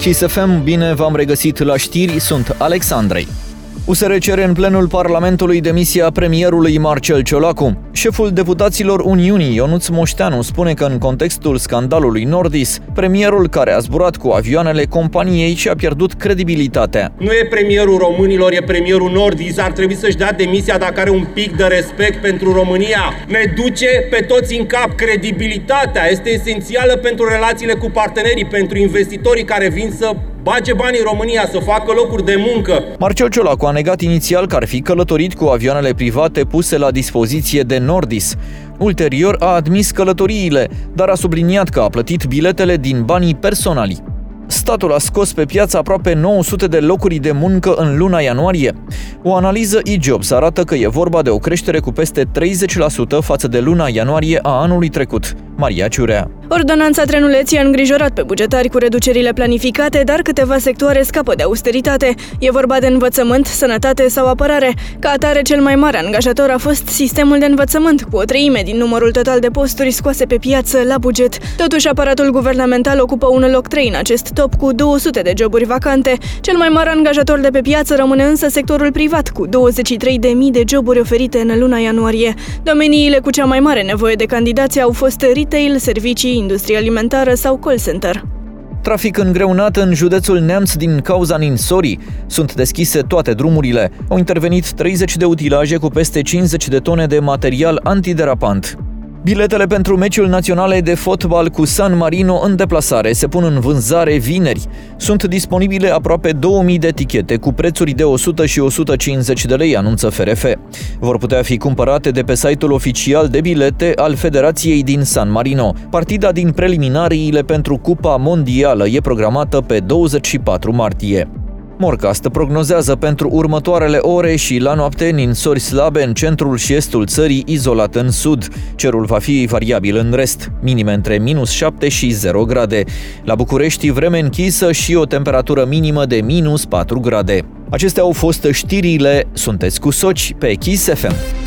Kiss FM, bine v-am regăsit la știri, sunt Alex Andrei. USR cere în plenul Parlamentului demisia premierului Marcel Ciolacu. Șeful deputaților Uniunii, Ionuț Moșteanu, spune că în contextul scandalului Nordis, premierul care a zburat cu avioanele companiei și-a pierdut credibilitatea. Nu e premierul românilor, e premierul Nordis. Ar trebui să-și dea demisia dacă are un pic de respect pentru România. Ne duce pe toți în cap. Credibilitatea este esențială pentru relațiile cu partenerii, pentru investitorii care vin să bage bani în România, să facă locuri de muncă. Marcel Ciolacu a negat inițial că ar fi călătorit cu avioanele private puse la dispoziție de Nordis. Ulterior a admis călătoriile, dar a subliniat că a plătit biletele din banii personali. Statul a scos pe piață aproape 900 de locuri de muncă în luna ianuarie. O analiză eJobs arată că e vorba de o creștere cu peste 30% față de luna ianuarie a anului trecut. Maria Ciurea. Ordonanța Trenuleț a îngrijorat pe bugetari cu reducerile planificate, dar câteva sectoare scapă de austeritate. E vorba de învățământ, sănătate sau apărare. Ca atare, cel mai mare angajator a fost sistemul de învățământ, cu 1/3 din numărul total de posturi scoase pe piață la buget. Totuși, aparatul guvernamental ocupă un loc 3 în acest top, cu 200 de joburi vacante. Cel mai mare angajator de pe piață rămâne însă sectorul privat, cu 23.000 de joburi oferite în luna ianuarie. Domeniile cu cea mai mare nevoie de candidați au fost retail, servicii, industrie alimentară sau call center. Trafic îngreunat în județul Neamț din cauza ninsorii. Sunt deschise toate drumurile. Au intervenit 30 de utilaje cu peste 50 de tone de material antiderapant. Biletele pentru meciul naționale de fotbal cu San Marino în deplasare se pun în vânzare vineri. Sunt disponibile aproape 2000 de etichete cu prețuri de 100 și 150 de lei, anunță FRF. Vor putea fi cumpărate de pe site-ul oficial de bilete al Federației din San Marino. Partida din preliminariile pentru Cupa Mondială e programată pe 24 martie. Morcast prognozează pentru următoarele ore și la noapte ninsori slabe în centrul și estul țării, izolat în sud. Cerul va fi variabil în rest, minime între -7 și 0 grade. La București, vreme închisă și o temperatură minimă de -4 grade. Acestea au fost știrile. Sunteți cu Soci pe Kiss FM.